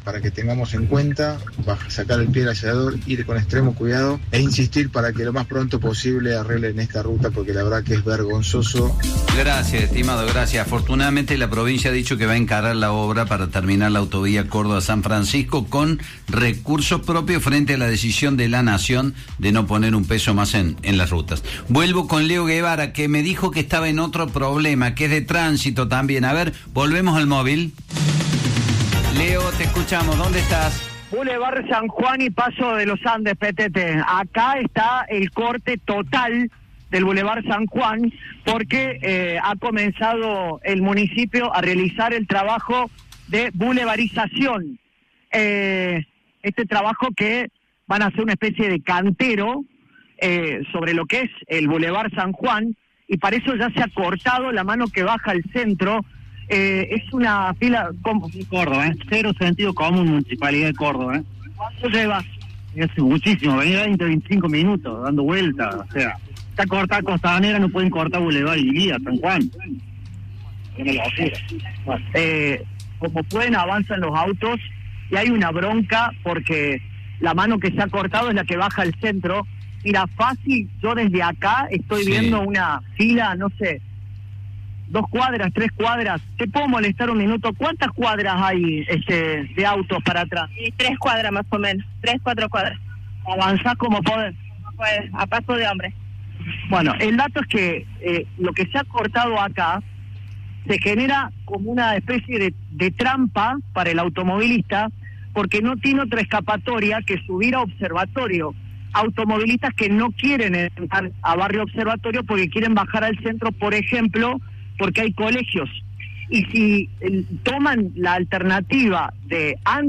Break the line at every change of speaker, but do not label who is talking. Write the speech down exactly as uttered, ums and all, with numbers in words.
para que tengamos en cuenta, baja, sacar el pie del acelerador, ir con extremo cuidado e insistir para que lo más pronto posible arreglen esta ruta, porque la verdad que es vergonzoso.
Gracias, estimado, gracias. Afortunadamente la provincia ha dicho que va a encarar la obra para terminar la autovía Córdoba-San Francisco con recursos propios frente a la decisión de la Nación de no poner un peso más en, en las rutas. Vuelvo con Leo Guevara, que me dijo que estaba en otro problema, que es de tránsito también. A ver, volvemos al móvil. Leo, te escuchamos. ¿Dónde estás?
Boulevard San Juan y Paso de los Andes, Petete. Acá está el corte total del Boulevard San Juan, porque eh, ha comenzado el municipio a realizar el trabajo de boulevarización. Eh, este trabajo que van a hacer una especie de cantero eh, sobre lo que es el Boulevard San Juan, y para eso ya se ha cortado la mano que baja al centro. Eh, es una fila... Como...
Córdoba, ¿eh? Cero sentido común, Municipalidad de Córdoba, ¿eh?
¿Cuánto lleva?
Hace muchísimo, venía veinte, veinticinco minutos dando vueltas, o sea, está cortada Costanera, no pueden cortar Boulevard y Guía, San Juan.
Eh, como pueden, avanzan los autos y hay una bronca porque la mano que se ha cortado es la que baja al centro. Mira, fácil, yo desde acá estoy sí. viendo una fila, no sé, dos cuadras, tres cuadras. ¿Te puedo molestar un minuto? ¿Cuántas cuadras hay este, de autos para atrás?
Sí, tres cuadras más o menos, tres, cuatro cuadras.
¿Avanzás como podés?
Pues, a paso de hombre.
Bueno, el dato es que eh, lo que se ha cortado acá se genera como una especie de, de trampa para el automovilista, porque no tiene otra escapatoria que subir a Observatorio. Automovilistas que no quieren entrar a Barrio Observatorio porque quieren bajar al centro, por ejemplo, porque hay colegios. Y si eh, toman la alternativa de antes